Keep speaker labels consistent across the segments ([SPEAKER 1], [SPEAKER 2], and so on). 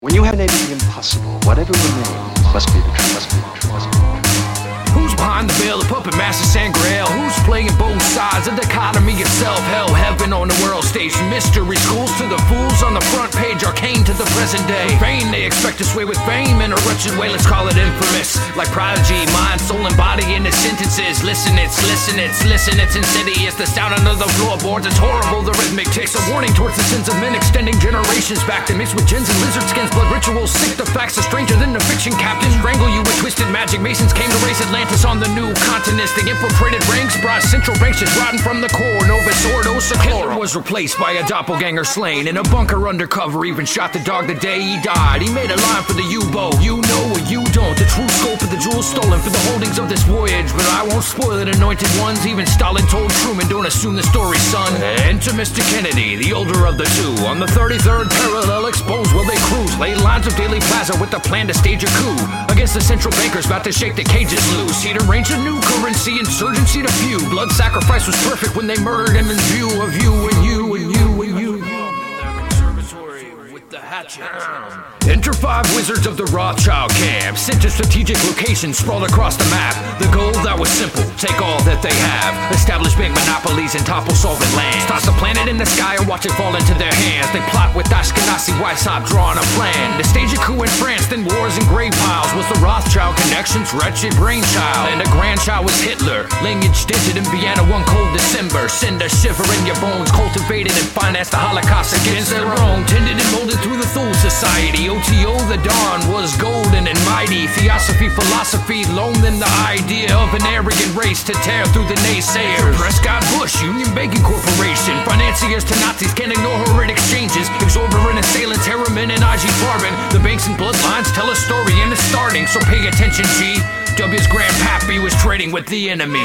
[SPEAKER 1] When you have made the impossible, whatever remains must be the truth.
[SPEAKER 2] Who's behind the veil, the puppet master Sangreal? Who's playing both sides, a dichotomy of self, hell, heaven on the world stage? Mystery schools to the fools on the front page, arcane to the present day. Vain, they expect to sway with fame in a wretched way, let's call it infamous. Like prodigy, mind, soul, and body in the sentences. Listen, it's insidious. The sound under the floorboards, it's horrible. The rhythmic ticks a warning towards the sins of men, extending generations back. To mix with gins and lizard skins, blood rituals, sick. The facts are stranger than the fiction. Captains strangle you with twisted magic. Masons came to race Atlantis on the new continents. They infiltrated ranks, brought central banks just rotten from the core. Novus Ordo Seclorum was replaced by a doppelganger slain in a bunker undercover. Even shot the dog the day he died. He made a line for the U-boat. You know or you don't. The true scope of the jewels stolen for the holdings of this voyage. But I won't spoil it, anointed ones. Even Stalin told Truman, don't assume the story, son. Enter Mr. Kennedy, the older of the two. On the 33rd parallel, exposed while they cruise. Laid lines of Daily Plaza with a plan to stage a coup against the central bankers about to shake the cages loose. He'd arrange a new currency, insurgency to few. Blood sacrifice was perfect when they murdered him in view of you and you and you and you. Enter 5 wizards of the Rothschild camp, sent to strategic locations sprawled across the map. The goal that was simple, take all that they have, establish big monopolies and topple solvent lands. Toss a planet in the sky and watch it fall into their hands. They plot with Ashkenazi whites hop, drawing a plan to stage a coup in France, then wars and grave piles. Was the Rothschild connection's wretched brainchild, and the grandchild was Hitler. Lineage dented in Vienna one cold December. Send a shiver in your bones, cultivated and financed the Holocaust against their own. Tended and molded through the Thule Society. OTO, the dawn was golden and mighty. Theosophy, philosophy, loan them the idea of an arrogant race to tear through the naysayers. Prescott Bush, Union Banking Corporation, financiers to Nazis can't ignore horrid exchanges. Exorbitant assailants, Harriman and IG Farben. The banks and bloodlines tell a story and it's starting, so pay attention, G. W's grandpappy was trading with the enemy.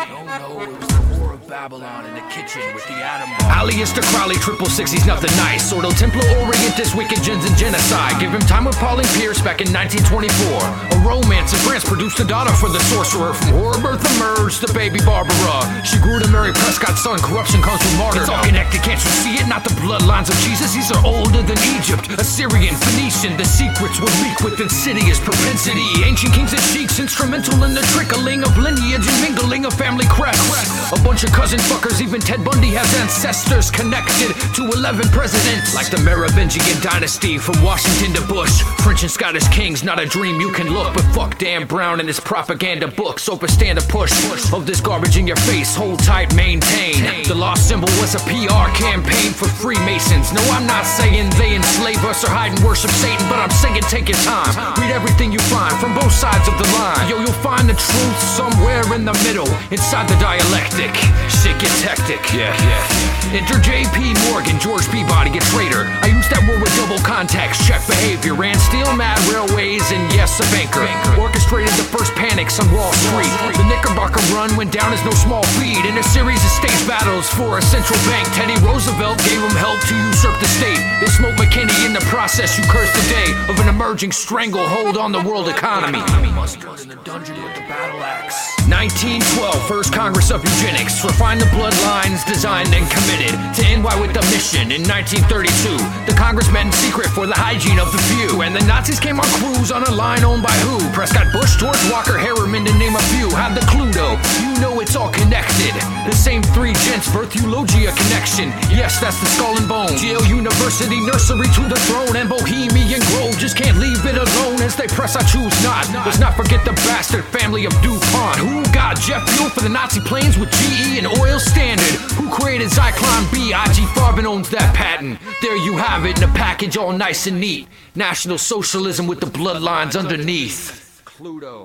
[SPEAKER 2] Babylon in the kitchen with the atom bomb. Alias to Crowley, 666, he's nothing nice. Sordo Templar Orientis, wicked gens and genocide. Give him time with Pauline Pierce back in 1924. A romance of France produced a daughter for the sorcerer. From horror birth emerged the baby Barbara. She grew to marry Prescott's son. Corruption comes from martyrdom. It's all connected, can't you see it? Not the bloodlines of Jesus. These are older than Egypt. Assyrian, Phoenician, the secrets will leak with insidious propensity. Ancient kings and sheiks, instrumental in the trickling of lineage and mingling of family crests. A bunch of cousin fuckers, even Ted Bundy has ancestors connected to 11 presidents. Like the Merovingian dynasty from Washington to Bush. French and Scottish kings, not a dream you can look. But fuck Dan Brown and his propaganda books. Overstand a push of this garbage in your face. Hold tight, maintain. The lost symbol was a PR campaign for Freemasons. No, I'm not saying they enslave us or hide and worship Satan, but I'm saying take your time. Read everything you find from both sides of the line. Yo, you'll find the truth somewhere in the middle, inside the dialectic. Shit gets hectic, yeah. Enter J.P. Morgan, George Peabody, a traitor. I used that word with double context, check behavior. Ran steel, mad railways, and yes, a banker. Orchestrated the first panics on Wall Street. The Knickerbocker run went down as no small feat. In a series of stage battles for a central bank, Teddy Roosevelt gave him help to usurp the state. They smoked McKinney in the process. You cursed the day of an emerging stranglehold on the world economy. Mustard in the dungeon with the battle axe. 1912, First Congress of Eugenics. Refine the bloodlines, designed and committed to NY with a mission. In 1932, the Congress met in secret for the hygiene of the few. And the Nazis came on cruise on a line owned by who? Prescott Bush, George Walker, Harriman, to name a few. Had the Cluedo, you know it's all connected. The same 3 gents, birth eulogia connection. Yes, that's the skull and bones. Yale University, nursery to the throne. And Bohemian Grove just can't leave it alone. As they press, I choose not. Let's not forget the bastard family of DuPont. Who got jet fuel for the Nazi planes with GE and Oil Standard? Who created Zyklon B? IG Farben owns that patent. There you have it in a package all nice and neat. National Socialism with the bloodlines underneath. Cluedo.